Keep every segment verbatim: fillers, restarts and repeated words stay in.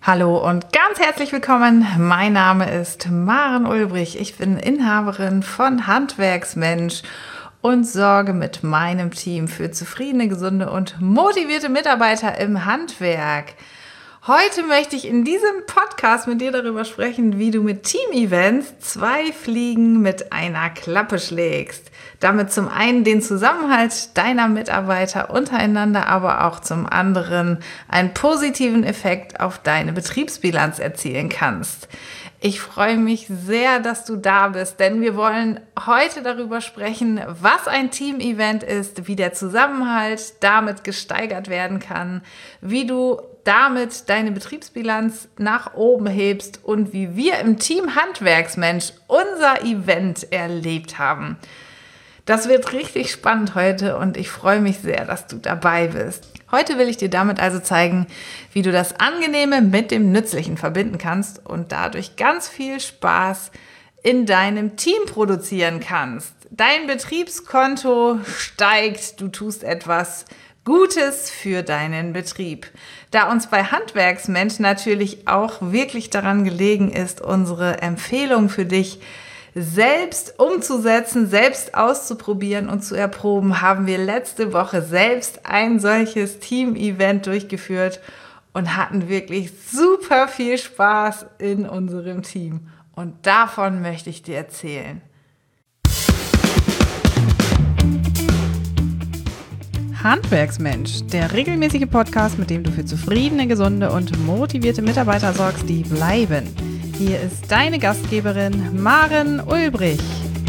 Hallo und ganz herzlich willkommen. Mein Name ist Maren Ulbrich. Ich bin Inhaberin von Handwerksmensch und sorge mit meinem Team für zufriedene, gesunde und motivierte Mitarbeiter im Handwerk. Heute möchte ich in diesem Podcast mit dir darüber sprechen, wie du mit Team-Events zwei Fliegen mit einer Klappe schlägst. Damit zum einen den Zusammenhalt deiner Mitarbeiter untereinander, aber auch zum anderen einen positiven Effekt auf deine Betriebsbilanz erzielen kannst. Ich freue mich sehr, dass du da bist, denn wir wollen heute darüber sprechen, was ein Team-Event ist, wie der Zusammenhalt damit gesteigert werden kann, wie du damit deine Betriebsbilanz nach oben hebst und wie wir im Team Handwerksmensch unser Event erlebt haben. Das wird richtig spannend heute und ich freue mich sehr, dass du dabei bist. Heute will ich dir damit also zeigen, wie du das Angenehme mit dem Nützlichen verbinden kannst und dadurch ganz viel Spaß in deinem Team produzieren kannst. Dein Betriebskonto steigt, du tust etwas Gutes für deinen Betrieb. Da uns bei Handwerksmensch natürlich auch wirklich daran gelegen ist, unsere Empfehlung für dich selbst umzusetzen, selbst auszuprobieren und zu erproben, haben wir letzte Woche selbst ein solches Team-Event durchgeführt und hatten wirklich super viel Spaß in unserem Team. Und davon möchte ich dir erzählen. Handwerksmensch, der regelmäßige Podcast, mit dem du für zufriedene, gesunde und motivierte Mitarbeiter sorgst, die bleiben. Hier ist deine Gastgeberin Maren Ulbrich.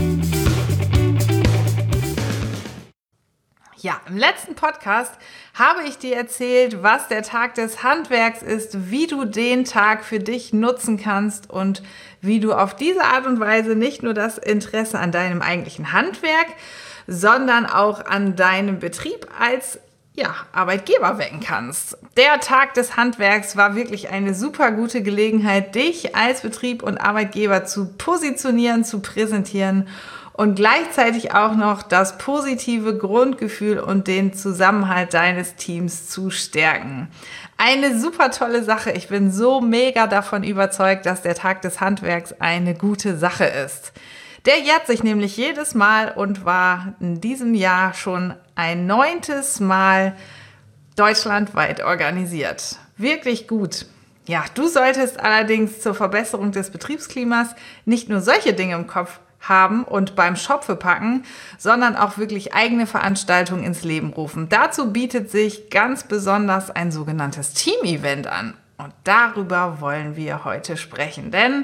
Ja, im letzten Podcast habe ich dir erzählt, was der Tag des Handwerks ist, wie du den Tag für dich nutzen kannst und wie du auf diese Art und Weise nicht nur das Interesse an deinem eigentlichen Handwerk, sondern auch an deinem Betrieb als ja, Arbeitgeber wecken kannst. Der Tag des Handwerks war wirklich eine super gute Gelegenheit, dich als Betrieb und Arbeitgeber zu positionieren, zu präsentieren und gleichzeitig auch noch das positive Grundgefühl und den Zusammenhalt deines Teams zu stärken. Eine super tolle Sache. Ich bin so mega davon überzeugt, dass der Tag des Handwerks eine gute Sache ist. Der jährt sich nämlich jedes Mal und war in diesem Jahr schon ein neuntes Mal deutschlandweit organisiert. Wirklich gut. Ja, du solltest allerdings zur Verbesserung des Betriebsklimas nicht nur solche Dinge im Kopf haben und beim Schopfe packen, sondern auch wirklich eigene Veranstaltungen ins Leben rufen. Dazu bietet sich ganz besonders ein sogenanntes Team-Event an. Und darüber wollen wir heute sprechen, denn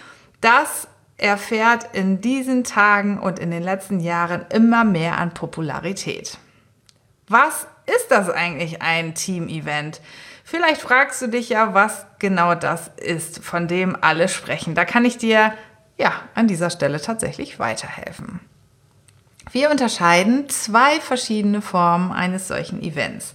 das erfährt in diesen Tagen und in den letzten Jahren immer mehr an Popularität. Was ist das eigentlich, ein Team-Event? Vielleicht fragst du dich ja, was genau das ist, von dem alle sprechen. Da kann ich dir ja an dieser Stelle tatsächlich weiterhelfen. Wir unterscheiden zwei verschiedene Formen eines solchen Events.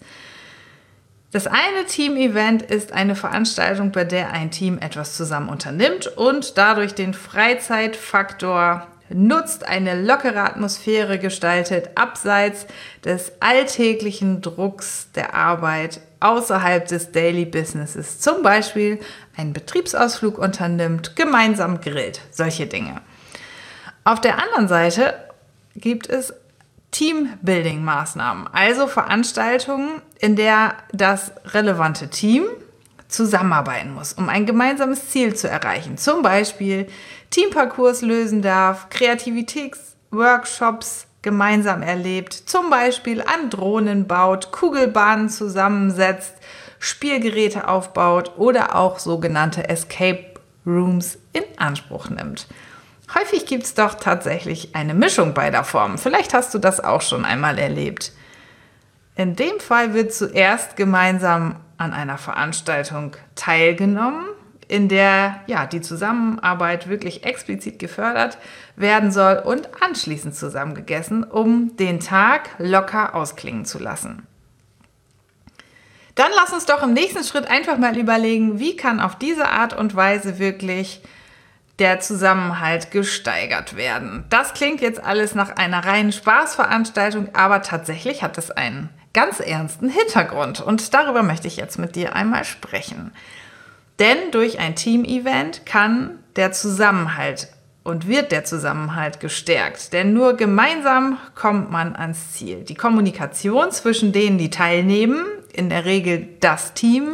Das eine Team-Event ist eine Veranstaltung, bei der ein Team etwas zusammen unternimmt und dadurch den Freizeitfaktor nutzt, eine lockere Atmosphäre gestaltet, abseits des alltäglichen Drucks der Arbeit, außerhalb des Daily Businesses. Zum Beispiel einen Betriebsausflug unternimmt, gemeinsam grillt, solche Dinge. Auf der anderen Seite gibt es Teambuilding-Maßnahmen, also Veranstaltungen, in der das relevante Team zusammenarbeiten muss, um ein gemeinsames Ziel zu erreichen. Zum Beispiel Teamparcours lösen darf, Kreativitätsworkshops gemeinsam erlebt, zum Beispiel an Drohnen baut, Kugelbahnen zusammensetzt, Spielgeräte aufbaut oder auch sogenannte Escape Rooms in Anspruch nimmt. Häufig gibt es doch tatsächlich eine Mischung beider Formen. Vielleicht hast du das auch schon einmal erlebt. In dem Fall wird zuerst gemeinsam an einer Veranstaltung teilgenommen, in der ja, die Zusammenarbeit wirklich explizit gefördert werden soll und anschließend zusammen gegessen, um den Tag locker ausklingen zu lassen. Dann lass uns doch im nächsten Schritt einfach mal überlegen, wie kann auf diese Art und Weise wirklich der Zusammenhalt gesteigert werden. Das klingt jetzt alles nach einer reinen Spaßveranstaltung, aber tatsächlich hat es einen ganz ernsten Hintergrund und darüber möchte ich jetzt mit dir einmal sprechen. Denn durch ein Team-Event kann der Zusammenhalt und wird der Zusammenhalt gestärkt. Denn nur gemeinsam kommt man ans Ziel. Die Kommunikation zwischen denen, die teilnehmen, in der Regel das Team,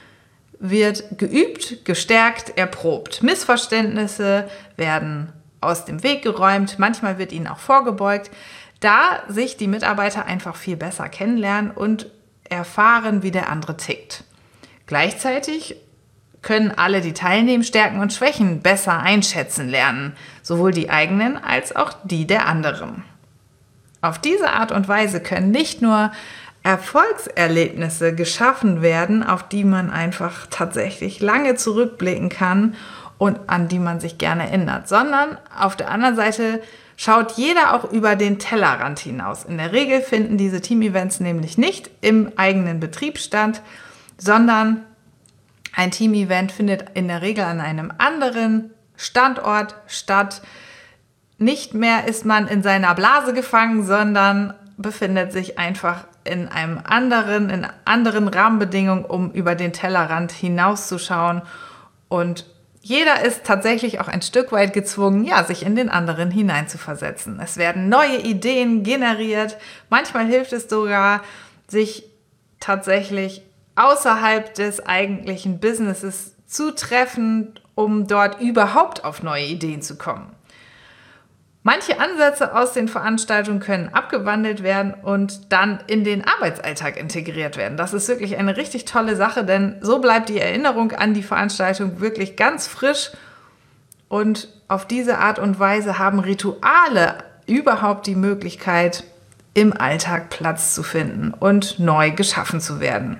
wird geübt, gestärkt, erprobt. Missverständnisse werden aus dem Weg geräumt, manchmal wird ihnen auch vorgebeugt, da sich die Mitarbeiter einfach viel besser kennenlernen und erfahren, wie der andere tickt. Gleichzeitig können alle, die teilnehmen, Stärken und Schwächen besser einschätzen lernen, sowohl die eigenen als auch die der anderen. Auf diese Art und Weise können nicht nur Erfolgserlebnisse geschaffen werden, auf die man einfach tatsächlich lange zurückblicken kann und an die man sich gerne erinnert, sondern auf der anderen Seite schaut jeder auch über den Tellerrand hinaus. In der Regel finden diese Team-Events nämlich nicht im eigenen Betrieb statt, sondern ein Team-Event findet in der Regel an einem anderen Standort statt. Nicht mehr ist man in seiner Blase gefangen, sondern befindet sich einfach in einem anderen, in anderen Rahmenbedingungen, um über den Tellerrand hinauszuschauen. Und jeder ist tatsächlich auch ein Stück weit gezwungen, ja, sich in den anderen hineinzuversetzen. Es werden neue Ideen generiert. Manchmal hilft es sogar, sich tatsächlich außerhalb des eigentlichen Businesses zu treffen, um dort überhaupt auf neue Ideen zu kommen. Manche Ansätze aus den Veranstaltungen können abgewandelt werden und dann in den Arbeitsalltag integriert werden. Das ist wirklich eine richtig tolle Sache, denn so bleibt die Erinnerung an die Veranstaltung wirklich ganz frisch und auf diese Art und Weise haben Rituale überhaupt die Möglichkeit, im Alltag Platz zu finden und neu geschaffen zu werden.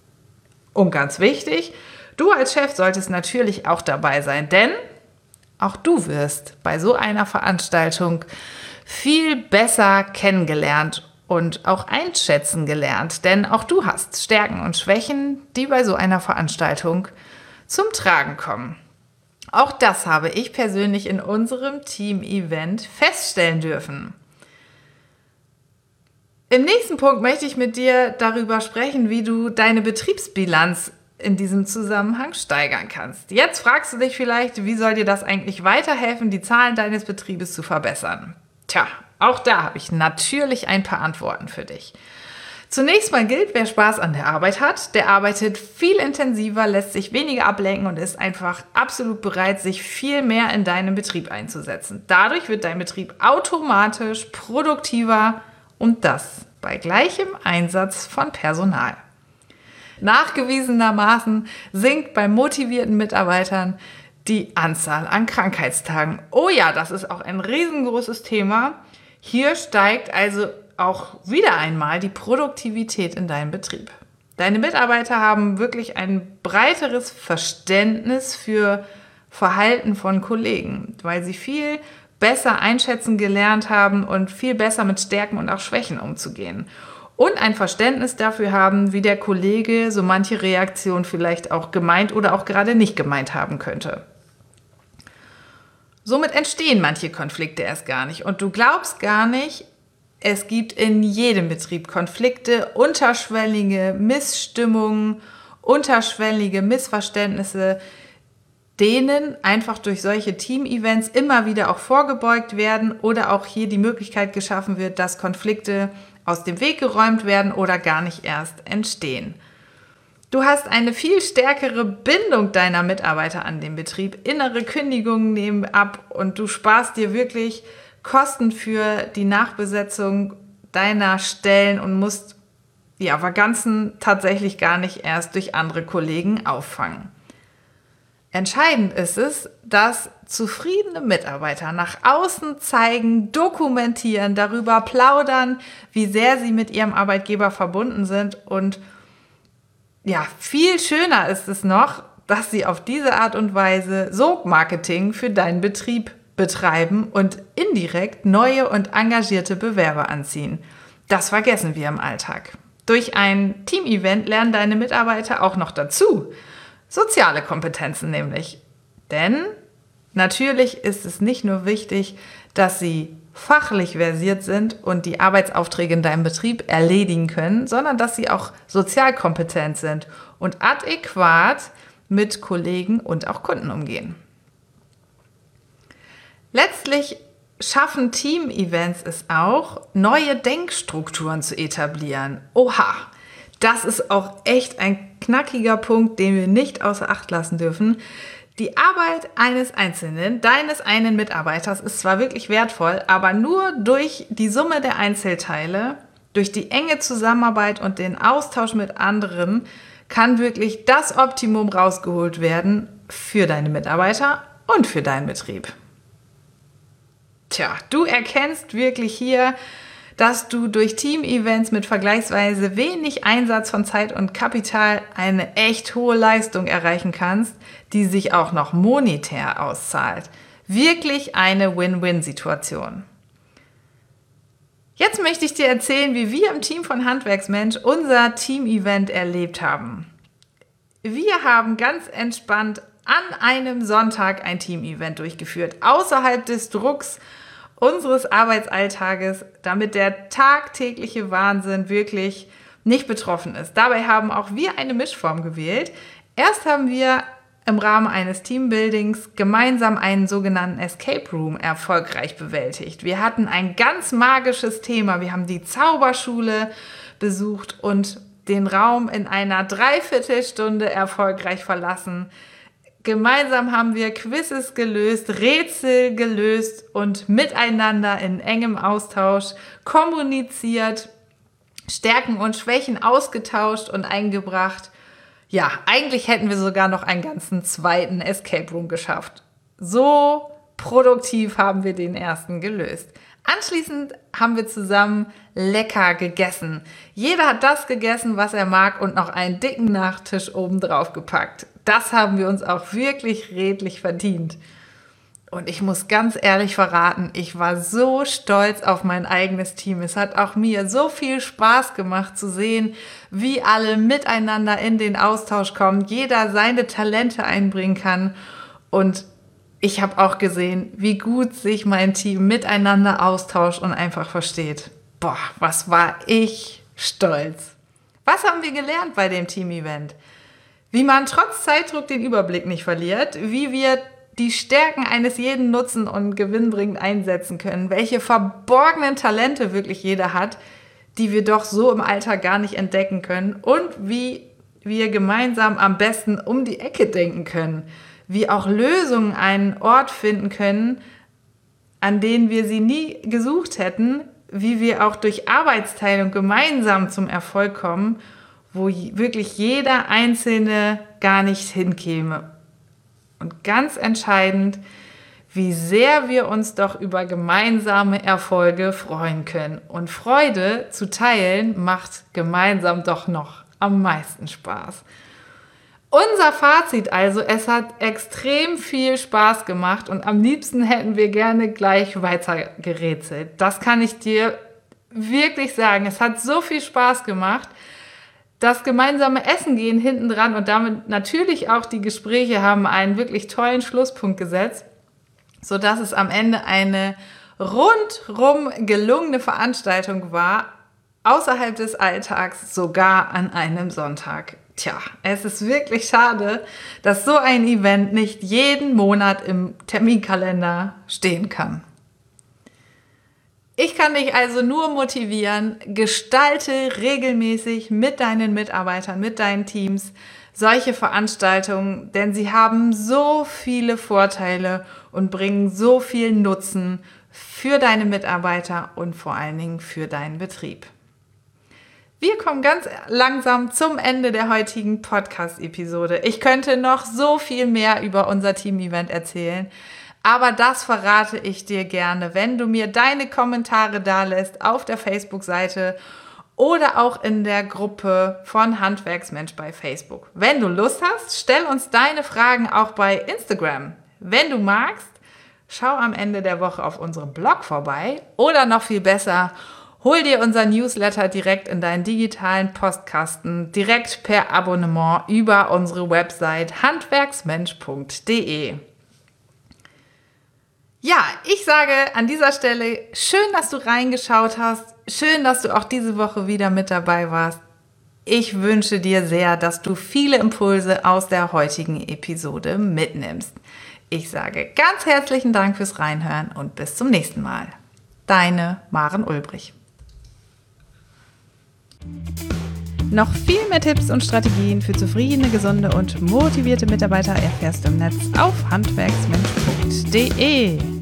Und ganz wichtig, du als Chef solltest natürlich auch dabei sein, denn auch du wirst bei so einer Veranstaltung viel besser kennengelernt und auch einschätzen gelernt, denn auch du hast Stärken und Schwächen, die bei so einer Veranstaltung zum Tragen kommen. Auch das habe ich persönlich in unserem Team-Event feststellen dürfen. Im nächsten Punkt möchte ich mit dir darüber sprechen, wie du deine Betriebsbilanz in diesem Zusammenhang steigern kannst. Jetzt fragst du dich vielleicht, wie soll dir das eigentlich weiterhelfen, die Zahlen deines Betriebes zu verbessern? Tja, auch da habe ich natürlich ein paar Antworten für dich. Zunächst mal gilt, wer Spaß an der Arbeit hat, der arbeitet viel intensiver, lässt sich weniger ablenken und ist einfach absolut bereit, sich viel mehr in deinem Betrieb einzusetzen. Dadurch wird dein Betrieb automatisch produktiver und das bei gleichem Einsatz von Personal. Nachgewiesenermaßen sinkt bei motivierten Mitarbeitern die Anzahl an Krankheitstagen. Oh ja, das ist auch ein riesengroßes Thema. Hier steigt also auch wieder einmal die Produktivität in deinem Betrieb. Deine Mitarbeiter haben wirklich ein breiteres Verständnis für Verhalten von Kollegen, weil sie viel besser einschätzen gelernt haben und viel besser mit Stärken und auch Schwächen umzugehen. Und ein Verständnis dafür haben, wie der Kollege so manche Reaktion vielleicht auch gemeint oder auch gerade nicht gemeint haben könnte. Somit entstehen manche Konflikte erst gar nicht. Und du glaubst gar nicht, es gibt in jedem Betrieb Konflikte, unterschwellige Missstimmungen, unterschwellige Missverständnisse, denen einfach durch solche Team-Events immer wieder auch vorgebeugt werden oder auch hier die Möglichkeit geschaffen wird, dass Konflikte aus dem Weg geräumt werden oder gar nicht erst entstehen. Du hast eine viel stärkere Bindung deiner Mitarbeiter an den Betrieb. Innere Kündigungen nehmen ab und du sparst dir wirklich Kosten für die Nachbesetzung deiner Stellen und musst ja Vakanzen tatsächlich gar nicht erst durch andere Kollegen auffangen. Entscheidend ist es, dass zufriedene Mitarbeiter nach außen zeigen, dokumentieren, darüber plaudern, wie sehr sie mit ihrem Arbeitgeber verbunden sind. Und ja, viel schöner ist es noch, dass sie auf diese Art und Weise Sogmarketing für deinen Betrieb betreiben und indirekt neue und engagierte Bewerber anziehen. Das vergessen wir im Alltag. Durch ein Team-Event lernen deine Mitarbeiter auch noch dazu. Soziale Kompetenzen nämlich. Denn natürlich ist es nicht nur wichtig, dass sie fachlich versiert sind und die Arbeitsaufträge in deinem Betrieb erledigen können, sondern dass sie auch sozial kompetent sind und adäquat mit Kollegen und auch Kunden umgehen. Letztlich schaffen Team-Events es auch, neue Denkstrukturen zu etablieren. Oha, das ist auch echt ein knackiger Punkt, den wir nicht außer Acht lassen dürfen. Die Arbeit eines Einzelnen, deines einen Mitarbeiters ist zwar wirklich wertvoll, aber nur durch die Summe der Einzelteile, durch die enge Zusammenarbeit und den Austausch mit anderen kann wirklich das Optimum rausgeholt werden für deine Mitarbeiter und für deinen Betrieb. Tja, du erkennst wirklich hier, dass du durch Team-Events mit vergleichsweise wenig Einsatz von Zeit und Kapital eine echt hohe Leistung erreichen kannst, die sich auch noch monetär auszahlt. Wirklich eine Win-Win-Situation. Jetzt möchte ich dir erzählen, wie wir im Team von Handwerksmensch unser Team-Event erlebt haben. Wir haben ganz entspannt an einem Sonntag ein Team-Event durchgeführt, außerhalb des Drucks unseres Arbeitsalltages, damit der tagtägliche Wahnsinn wirklich nicht betroffen ist. Dabei haben auch wir eine Mischform gewählt. Erst haben wir im Rahmen eines Teambuildings gemeinsam einen sogenannten Escape Room erfolgreich bewältigt. Wir hatten ein ganz magisches Thema. Wir haben die Zauberschule besucht und den Raum in einer Dreiviertelstunde erfolgreich verlassen. Gemeinsam haben wir Quizzes gelöst, Rätsel gelöst und miteinander in engem Austausch kommuniziert, Stärken und Schwächen ausgetauscht und eingebracht. Ja, eigentlich hätten wir sogar noch einen ganzen zweiten Escape Room geschafft. So produktiv haben wir den ersten gelöst. Anschließend haben wir zusammen lecker gegessen. Jeder hat das gegessen, was er mag und noch einen dicken Nachtisch obendrauf gepackt. Das haben wir uns auch wirklich redlich verdient. Und ich muss ganz ehrlich verraten, ich war so stolz auf mein eigenes Team. Es hat auch mir so viel Spaß gemacht zu sehen, wie alle miteinander in den Austausch kommen, jeder seine Talente einbringen kann. Und ich habe auch gesehen, wie gut sich mein Team miteinander austauscht und einfach versteht. Boah, was war ich stolz. Was haben wir gelernt bei dem Team-Event? Wie man trotz Zeitdruck den Überblick nicht verliert, wie wir die Stärken eines jeden nutzen und gewinnbringend einsetzen können, welche verborgenen Talente wirklich jeder hat, die wir doch so im Alltag gar nicht entdecken können und wie wir gemeinsam am besten um die Ecke denken können, wie auch Lösungen einen Ort finden können, an denen wir sie nie gesucht hätten, wie wir auch durch Arbeitsteilung gemeinsam zum Erfolg kommen, wo wirklich jeder Einzelne gar nicht hinkäme. Und ganz entscheidend, wie sehr wir uns doch über gemeinsame Erfolge freuen können. Und Freude zu teilen macht gemeinsam doch noch am meisten Spaß. Unser Fazit also, es hat extrem viel Spaß gemacht und am liebsten hätten wir gerne gleich weiter gerätselt. Das kann ich dir wirklich sagen. Es hat so viel Spaß gemacht. Das gemeinsame Essen gehen hinten dran und damit natürlich auch die Gespräche haben einen wirklich tollen Schlusspunkt gesetzt, sodass es am Ende eine rundrum gelungene Veranstaltung war, außerhalb des Alltags, sogar an einem Sonntag. Tja, es ist wirklich schade, dass so ein Event nicht jeden Monat im Terminkalender stehen kann. Ich kann dich also nur motivieren, gestalte regelmäßig mit deinen Mitarbeitern, mit deinen Teams solche Veranstaltungen, denn sie haben so viele Vorteile und bringen so viel Nutzen für deine Mitarbeiter und vor allen Dingen für deinen Betrieb. Wir kommen ganz langsam zum Ende der heutigen Podcast-Episode. Ich könnte noch so viel mehr über unser Team-Event erzählen, aber das verrate ich dir gerne, wenn du mir deine Kommentare dalässt auf der Facebook-Seite oder auch in der Gruppe von Handwerksmensch bei Facebook. Wenn du Lust hast, stell uns deine Fragen auch bei Instagram. Wenn du magst, schau am Ende der Woche auf unserem Blog vorbei oder noch viel besser, hol dir unser Newsletter direkt in deinen digitalen Postkasten, direkt per Abonnement über unsere Website handwerksmensch punkt de. Ja, ich sage an dieser Stelle, schön, dass du reingeschaut hast. Schön, dass du auch diese Woche wieder mit dabei warst. Ich wünsche dir sehr, dass du viele Impulse aus der heutigen Episode mitnimmst. Ich sage ganz herzlichen Dank fürs Reinhören und bis zum nächsten Mal. Deine Maren Ulbrich. Noch viel mehr Tipps und Strategien für zufriedene, gesunde und motivierte Mitarbeiter erfährst du im Netz auf handwerksmensch punkt de.